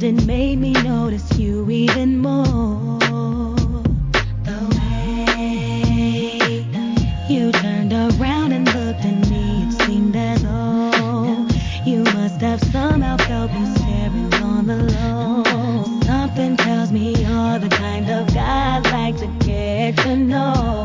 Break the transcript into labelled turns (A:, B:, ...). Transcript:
A: Something made me notice you even more. The way you turned around and looked at me, it seemed as though you must have somehow felt me staring on the low. Something tells me you're the kind of guy I'd like to get to know.